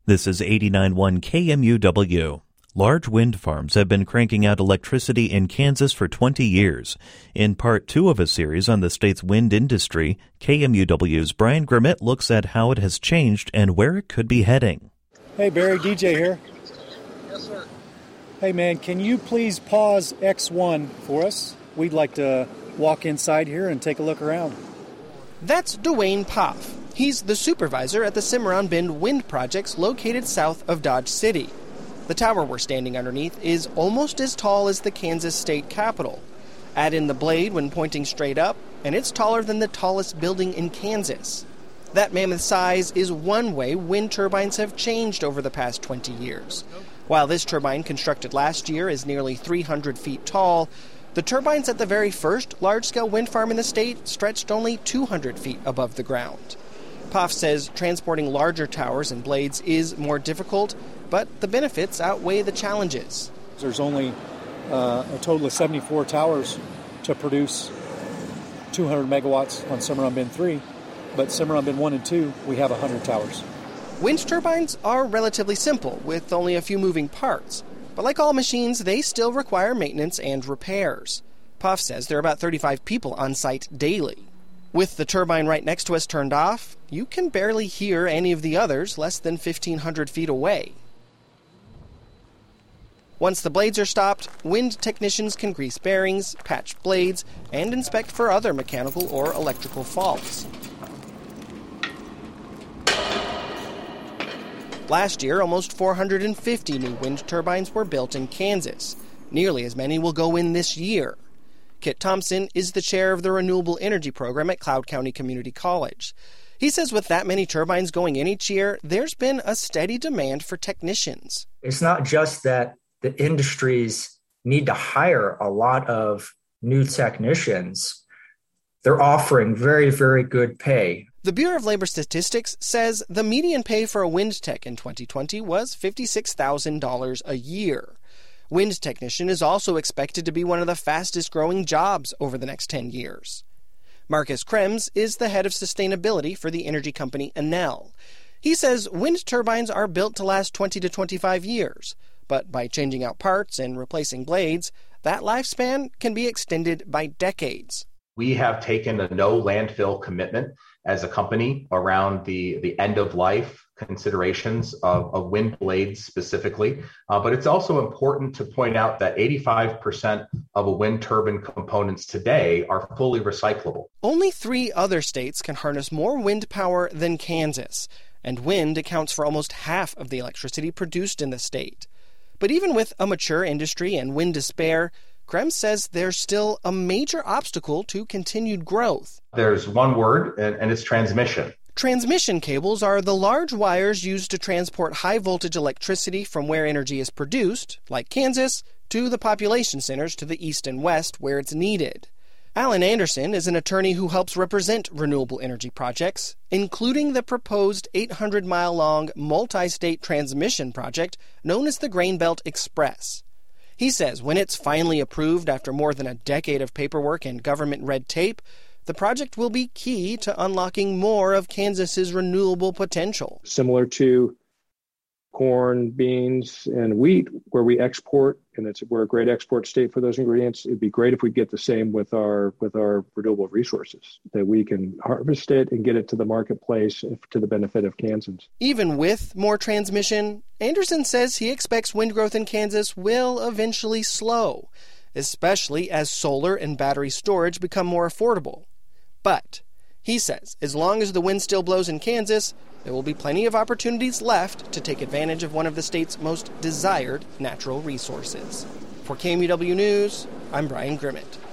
This is 89.1 KMUW. Large wind farms have been cranking out electricity in Kansas for 20 years. In part 2 of a series on the state's wind industry, KMUW's Brian Grimmett looks at how it has changed and where it could be heading. Hey Barry, DJ here. Yes, sir. Hey man, can you please pause X1 for us? We'd like to walk inside here and take a look around. That's Dwayne Poff. He's the supervisor at the Cimarron Bend Wind Projects located south of Dodge City. The tower we're standing underneath is almost as tall as the Kansas state capitol. Add in the blade when pointing straight up, and it's taller than the tallest building in Kansas. That mammoth size is one way wind turbines have changed over the past 20 years. While this turbine constructed last year is nearly 300 feet tall, the turbines at the very first large-scale wind farm in the state stretched only 200 feet above the ground. Poff says transporting larger towers and blades is more difficult, but the benefits outweigh the challenges. There's only a total of 74 towers to produce 200 megawatts on Cimarron Bend 3, but Cimarron Bend 1 and 2, we have 100 towers. Wind turbines are relatively simple, with only a few moving parts. But like all machines, they still require maintenance and repairs. Poff says there are about 35 people on site daily. With the turbine right next to us turned off, you can barely hear any of the others less than 1,500 feet away. Once the blades are stopped, wind technicians can grease bearings, patch blades, and inspect for other mechanical or electrical faults. Last year, almost 450 new wind turbines were built in Kansas. Nearly as many will go in this year. Kit Thompson is the chair of the Renewable Energy Program at Cloud County Community College. He says with that many turbines going in each year, there's been a steady demand for technicians. It's not just that the industries need to hire a lot of new technicians. They're offering very, very good pay. The Bureau of Labor Statistics says the median pay for a wind tech in 2020 was $56,000 a year. Wind technician is also expected to be one of the fastest-growing jobs over the next 10 years. Marcus Krems is the head of sustainability for the energy company Enel. He says wind turbines are built to last 20 to 25 years, but by changing out parts and replacing blades, that lifespan can be extended by decades. We have taken a no landfill commitment as a company around the end of life considerations of wind blades specifically. But it's also important to point out that 85% of a wind turbine components today are fully recyclable. Only 3 other states can harness more wind power than Kansas, and wind accounts for almost half of the electricity produced in the state. But even with a mature industry and wind to spare, Krems says there's still a major obstacle to continued growth. There's one word, and it's transmission. Transmission cables are the large wires used to transport high-voltage electricity from where energy is produced, like Kansas, to the population centers to the east and west where it's needed. Alan Anderson is an attorney who helps represent renewable energy projects, including the proposed 800-mile-long multi-state transmission project known as the Grain Belt Express. He says when it's finally approved after more than a decade of paperwork and government red tape, the project will be key to unlocking more of Kansas's renewable potential. Similar to corn, beans, and wheat, where we export, and we're a great export state for those ingredients. It'd be great if we get the same with our renewable resources, that we can harvest it and get it to the marketplace to the benefit of Kansans. Even with more transmission, Anderson says he expects wind growth in Kansas will eventually slow, especially as solar and battery storage become more affordable. But he says as long as the wind still blows in Kansas, there will be plenty of opportunities left to take advantage of one of the state's most desired natural resources. For KMUW News, I'm Brian Grimmett.